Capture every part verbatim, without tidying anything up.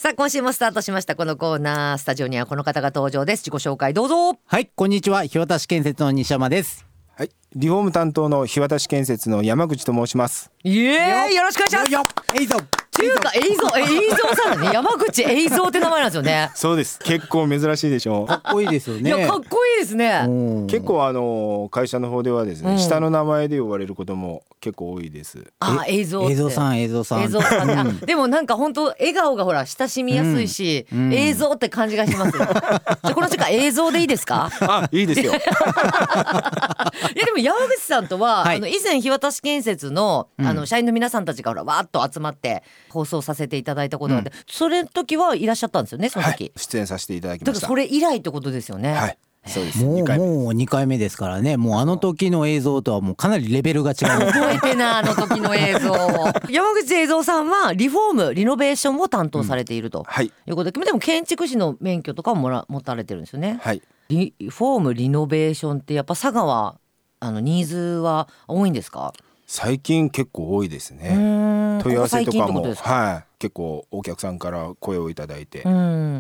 さあ今週もスタートしましたこのコーナー。スタジオにはこの方が登場です。自己紹介どうぞ。 はい、こんにちは。日渡建設の西山です。 はい、リフォーム担当の日渡建設の山口と申します。 イエーイ、よろしくお願いします。 よよえいぞっていうか映像映像さんね、山口映像って名前なんですよね。 そうです。結構珍しいでしょう。 かっこいいですよね。 いやかっこいいですね。 結構あの会社の方ではですね、うん、下の名前で呼ばれることも結構多いです。 あ、映像って映像さん映像さん映像さん、ね、あでもなんか本当笑顔がほら親しみやすいし、うん、映像って感じがしますよ。じゃあこの時間映像でいいですか？ あ、いいですよ。いやでも山口さんとは、はい、あの以前日渡建設 の, あの社員の皆さんたちがほらわーっと集まって放送させていただいたことがあって、うん、それの時はいらっしゃったんですよね、その時、 はい、出演させていただきました。 だからそれ以来ってことですよね。 はい、そうです。 もうにかいめもうにかいめですからね。もうあの時の映像とはもうかなりレベルが違う。 覚えてなあの時の映像。山口映像さんはリフォームリノベーションを担当されていると、うん、はい、いうことで、でも建築士の免許とかももら持たれてるんですよね。 はい、 リフォームリノベーションってやっぱ佐賀あのニーズは多いんですか？ 最近結構多いですね。問い合わせとかも、はい、結構お客さんから声をいただいて、うん、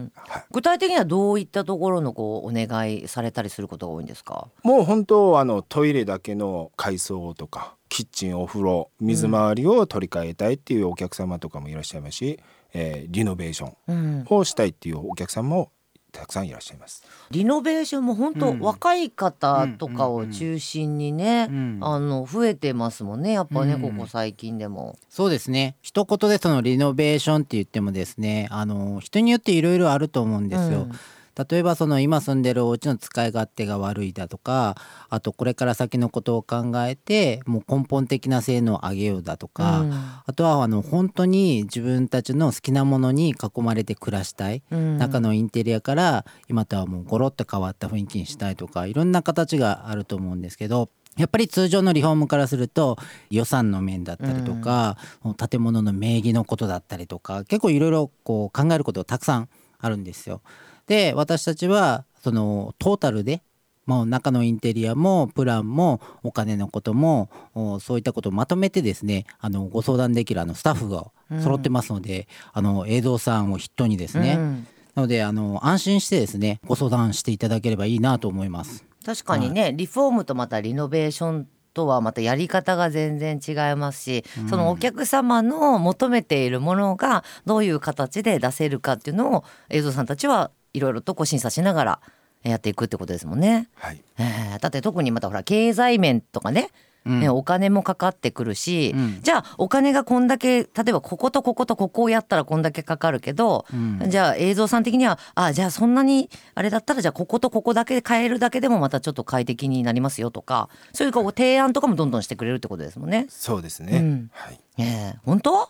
はい、具体的にはどういったところのこうお願いされたりすることが多いんですか？ もう本当あのトイレだけの改装とかキッチンお風呂水回りを取り替えたいっていうお客様とかもいらっしゃいますし、えー、リノベーションをしたいっていうお客さんもたくさんいらっしゃいます。 リノベーションも本当、うん、若い方とかを中心にね、うんうんうん、あの増えてますもんね、やっぱね、うん、ここ最近でも。 そうですね。一言でそのリノベーションって言ってもですね、あの人によっていろいろあると思うんですよ、うん、例えばその今住んでるお家の使い勝手が悪いだとか、あとこれから先のことを考えてもう根本的な性能を上げようだとか、うん、あとはあの本当に自分たちの好きなものに囲まれて暮らしたい、うん、中のインテリアから今とはもうゴロッと変わった雰囲気にしたいとか、いろんな形があると思うんですけど、やっぱり通常のリフォームからすると予算の面だったりとか、うん、建物の名義のことだったりとか、結構いろいろこう考えることがたくさんあるんですよ。で、私たちはそのトータルでもう中のインテリアもプランもお金のこともそういったことをまとめてですね、あのご相談できるあのスタッフが揃ってますので、うん、あの映像さんを筆頭にですね、うん、なのであの安心してですねご相談していただければいいなと思います。 確かにね、はい、リフォームとまたリノベーションとはまたやり方が全然違いますし、うん、そのお客様の求めているものがどういう形で出せるかっていうのを映像さんたちはいろいろとこう審査しながらやっていくってことですもんね。 はい、 えー、だって特にまたほら経済面とかね、うんね、お金もかかってくるし、うん、じゃあお金がこんだけ、例えばこことこことここをやったらこんだけかかるけど、うん、じゃあ映像さん的にはあじゃあそんなにあれだったらじゃあこことここだけ変えるだけでもまたちょっと快適になりますよとか、そういうこう提案とかもどんどんしてくれるってことですもんね。 そうですね、うん、はい、 えー、本当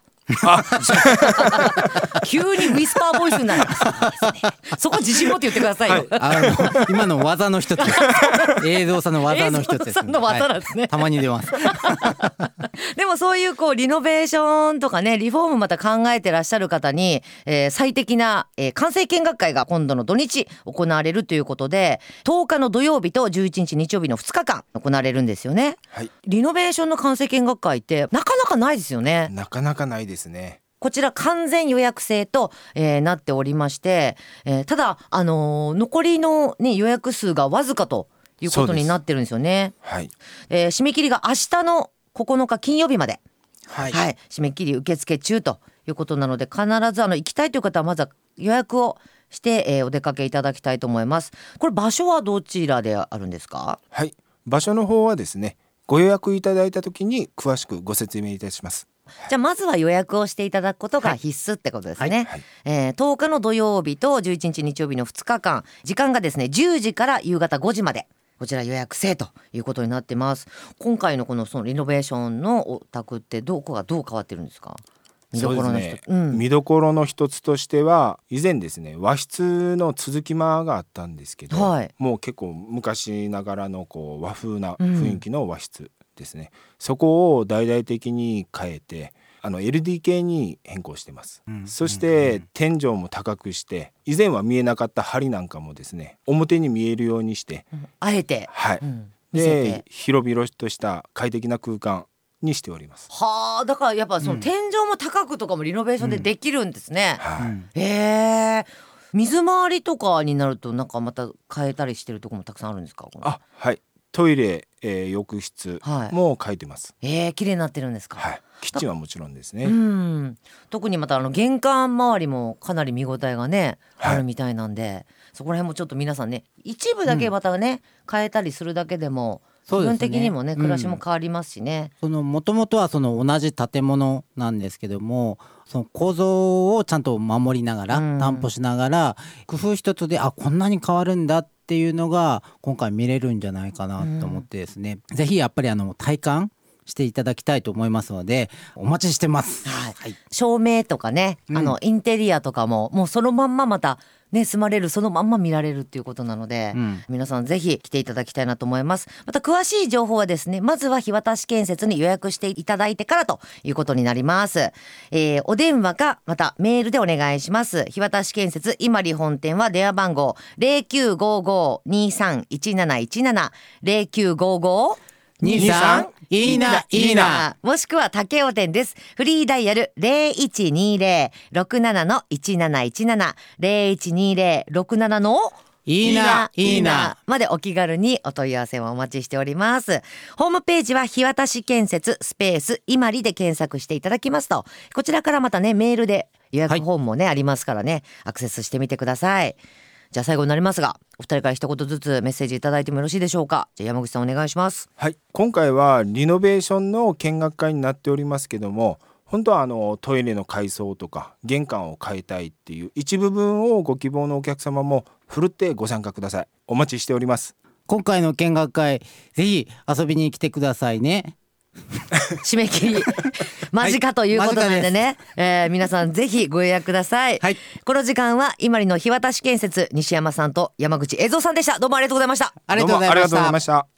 急にウィスパーボイスになるそこ自信持って言ってくださいよ、はい、 あの今の技の一つ映像さんの技の一つです、ね、 映像さんの技なんですね、 はい、たまに出ますでもそういうこうリノベーションとかねリフォームまた考えてらっしゃる方に、えー、最適な、えー、完成見学会が今度の土日行われるということで、とおかの土曜日とじゅういちにち日曜日のふつかかん行われるんですよね、はい、リノベーションの完成見学会ってなかなかないですよね。 なかなかないですね。 こちら完全予約制と、えー、なっておりまして、えー、ただ、あのー、残りの、ね、予約数がわずかということになってるんですよね。 はい、 えー、締め切りが明日のここのか金曜日まで、 はいはい、締め切り受付中ということなので、必ずあの行きたいという方はまずは予約をして、えー、お出かけいただきたいと思います。これ場所はどちらであるんですか？ はい、場所の方はですね、ご予約いただいた時に詳しくご説明いたします。 じゃあまずは予約をしていただくことが必須ってことですね、はいはい、えー、とおかの土曜日とじゅういちにち日曜日のふつかかん、時間がですねじゅうじから夕方ごじまで、こちら予約制ということになってます。今回のこのそのリノベーションのお宅ってどこがどう変わってるんですか？見どころの一つ、 そうですね、うん、見どころの一つとしては、以前ですね和室の続き間があったんですけど、はい、もう結構昔ながらのこう和風な雰囲気の和室ですね、うん、そこを大々的に変えてあの エルディーケー に変更してます、うん、そして天井も高くして、以前は見えなかった梁なんかもですね表に見えるようにして、うん、 あえて、 はい、うん、で広々とした快適な空間にしております。 はあ、だからやっぱその天井も高くとかもリノベーションでできるんですね、 うん、はい、 えー、水回りとかになるとなんかまた変えたりしてるところもたくさんあるんですか？ あ、はい、トイレ、えー、浴室も変えてます、 はい、えー、綺麗になってるんですか？ はい、キッチンはもちろんですね。 うん、特にまたあの玄関周りもかなり見応えがね、はい、あるみたいなんで、そこら辺もちょっと皆さんね一部だけまたね、うん、変えたりするだけでも気分的にもね、暮らしも変わりますしね。 もともとはその同じ建物なんですけども、その構造をちゃんと守りながら、うん、担保しながら工夫一つであこんなに変わるんだっていうのが今回見れるんじゃないかなと思ってですね、うん、ぜひやっぱりあの体感していただきたいと思いますのでお待ちしてます、 はいはい、照明とかね、うん、あのインテリアとかももうそのまんままたね、住まれるそのまんま見られるっていうことなので、うん、皆さんぜひ来ていただきたいなと思います。また詳しい情報はですね、まずは日渡建設に予約していただいてからということになります。えー、お電話かまたメールでお願いします。日渡建設今里本店は電話番号 ゼロきゅうごご にさんいちなないちなな ゼロきゅうごごにさんいいないいな、 もしくは竹尾店です。フリーダイヤル ゼロいちにゼロ ろくなな いちなないちなな ゼロいちにゼロ ろくなないいないいなまでお気軽にお問い合わせをお待ちしております。ホームページは日渡建設スペース今里で検索していただきますと、こちらからまたねメールで予約フォームもね、はい、ありますからね、アクセスしてみてください。じゃあ最後になりますが、お二人から一言ずつメッセージいただいてもよろしいでしょうか。じゃあ山口さんお願いします。 はい、今回はリノベーションの見学会になっておりますけども、本当はあのトイレの改装とか玄関を変えたいっていう一部分をご希望のお客様もふるってご参加ください。お待ちしております。 今回の見学会ぜひ遊びに来てくださいね。 締め切り間近ということなんでね、はい、えー、皆さんぜひご予約ください、はい、この時間は今里の日渡建設西山さんと山口栄三さんでした。どうもありがとうございました。 ありがとうございました。